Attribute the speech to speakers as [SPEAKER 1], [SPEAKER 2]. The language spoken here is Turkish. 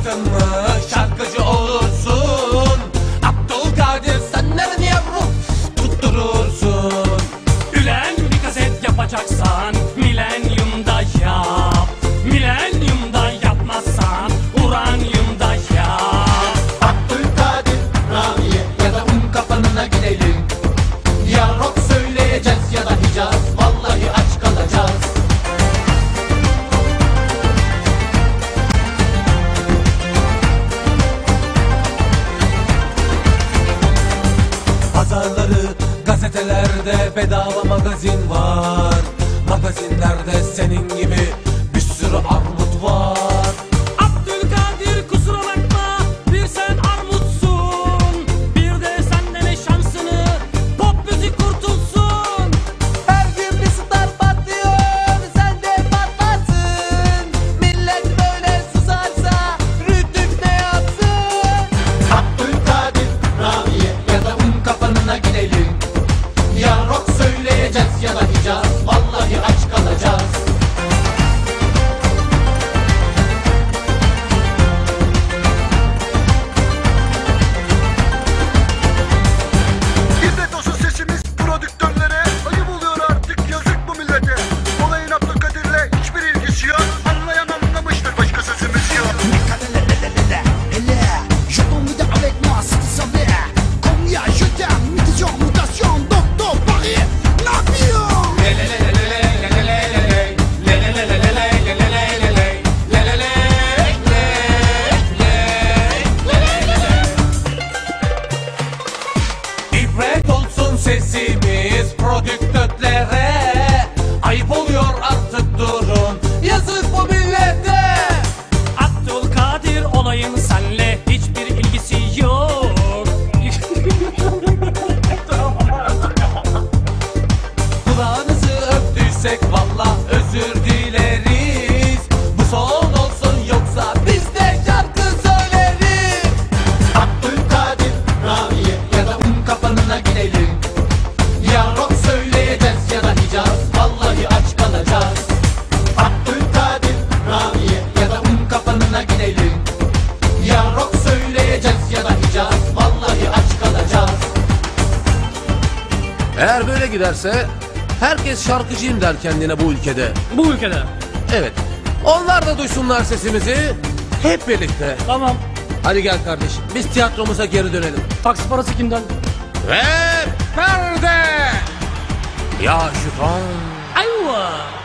[SPEAKER 1] baktın mı şarkıcı olursun. Abdülkadir senler niye tutturursun?
[SPEAKER 2] Ülen bir kaset yapacaksan milenyumda yap. Milenyumda yapmazsan uranyumda yap.
[SPEAKER 1] Abdülkadir, Ramiye ya da kapanına gidelim. Ya rock söyleyeceğiz ya da Hicaz, vallahi aç kalacağız. Pazarları gazetelerde bedava magazin var. Magazinlerde senin gibi bir sürü armut var.
[SPEAKER 2] Abdülkadir kusura bakma, bir sen armutsun, bir de sen dene şansını, pop müzik kurtulsun.
[SPEAKER 1] Her gün bir star patlıyor, sen de patlarsın. Millet böyle susarsa Rütük ne yapsın? Abdülkadir, Ramiye ya da kapanına gidelim. Ya rock söyleyeceğiz ya da Hicaz, vallahi aç kalacağız.
[SPEAKER 3] İzzet olsun sesimiz prodüktörlere. Ayıp oluyor artık, yazık bu millete. Olayın Abdülkadir'le hiçbir ilgisi yok. Anlayan anlamıştır, başka sözümüz yok.
[SPEAKER 4] Je t'ennuie avec moi si tu savais combien je t'aime, mutation, mutation, docteur Paris, l'avion.
[SPEAKER 1] İbret olsun sesimiz prodüktörlere. Ayıp oluyor artık durun, yazık bu millete.
[SPEAKER 2] Abdülkadir olayın senle hiçbir ilgisi yok.
[SPEAKER 1] Kulağınızı öptüysek valla özür dileriz. Bu son olsun yoksa biz de şarkı söyleriz. Abdülkadir, Ramiye ya da kapanına gidelim. Ya rock söyleyeceğiz ya da Hicaz, vallahi aç kalacağız. Abdülkadir, Ramiye ya da kapanına gidelim. Ya rock söyleyeceğiz ya da Hicaz, vallahi aç kalacağız.
[SPEAKER 5] Eğer böyle giderse herkes şarkıcıyım der kendine bu ülkede.
[SPEAKER 2] Bu ülkede.
[SPEAKER 5] Evet. Onlar da duysunlar sesimizi. Hep birlikte.
[SPEAKER 2] Tamam.
[SPEAKER 5] Hadi gel kardeşim. Biz tiyatromuza geri dönelim.
[SPEAKER 2] Taksi parası kimden?
[SPEAKER 5] Ve perde. Ya şu ton.
[SPEAKER 2] Ayva.